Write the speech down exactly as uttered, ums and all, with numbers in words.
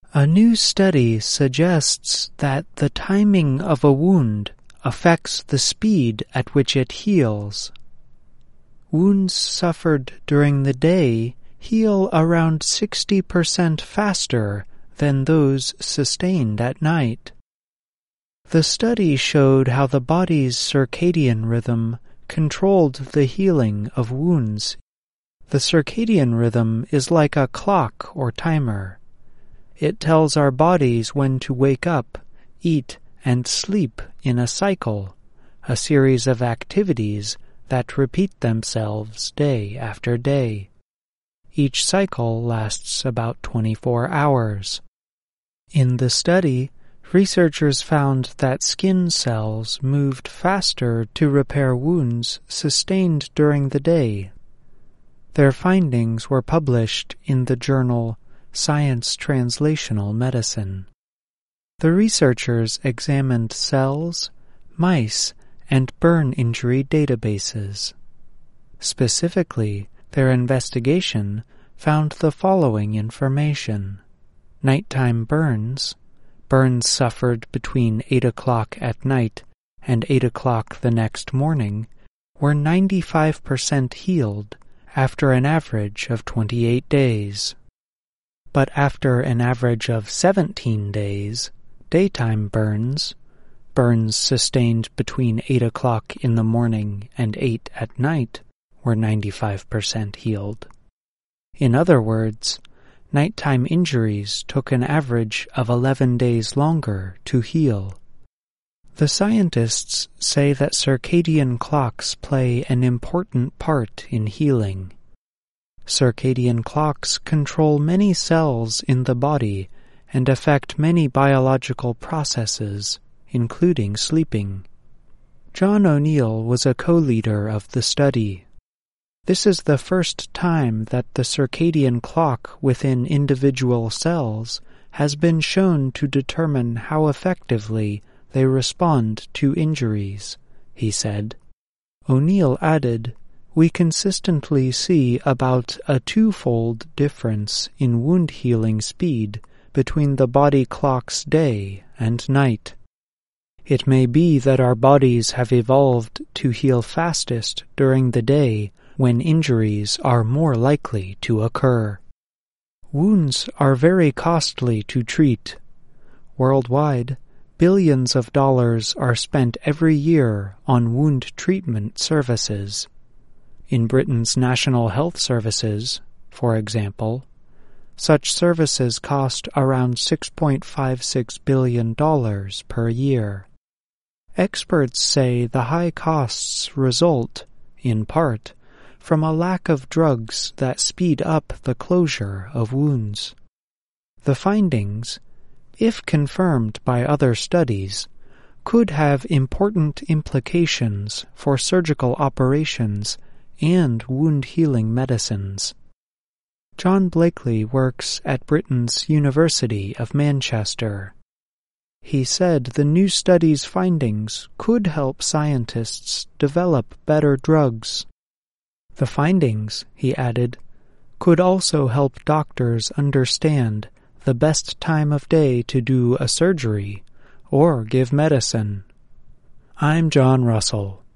A new study suggests that the timing of a wound affects the speed at which it heals. Wounds suffered during the day heal around sixty percent faster than those sustained at night. The study showed how the body's circadian rhythm controlled the healing of wounds. The circadian rhythm is like a clock or timer. It tells our bodies when to wake up, eat, and sleep in a cycle, a series of activities that repeat themselves day after day. Each cycle lasts about twenty-four hours. In the study, researchers found that skin cells moved faster to repair wounds sustained during the day. Their findings were published in the journal Science Translational Medicine. The researchers examined cells, mice, and burn injury databases. Specifically, their investigation found the following information. Nighttime burns, burns suffered between eight o'clock at night and eight o'clock the next morning, were ninety-five percent healed after an average of twenty-eight days. But after an average of seventeen days, daytime burns, burns sustained between eight o'clock in the morning and eight at night, were ninety-five percent healed. In other words, nighttime injuries took an average of eleven days longer to heal. The scientists say that circadian clocks play an important part in healing. Circadian clocks control many cells in the body and affect many biological processes, including sleeping. John O'Neill was a co-leader of the study. This is the first time that the circadian clock within individual cells has been shown to determine how effectively they respond to injuries, he said. O'Neill added, "We consistently see about a twofold difference in wound healing speed between the body clock's day and night. It may be that our bodies have evolved to heal fastest during the day when injuries are more likely to occur. Wounds are very costly to treat. Worldwide, billions of dollars are spent every year on wound treatment services. In Britain's National Health Services, for example, such services cost around six point five six billion dollars per year. Experts say the high costs result, in part, from a lack of drugs that speed up the closure of wounds. The findings, if confirmed by other studies, could have important implications for surgical operations and wound-healing medicines. John Blakely works at Britain's University of Manchester. He said the new study's findings could help scientists develop better drugs. The findings, he added, could also help doctors understand the best time of day to do a surgery or give medicine. I'm John Russell.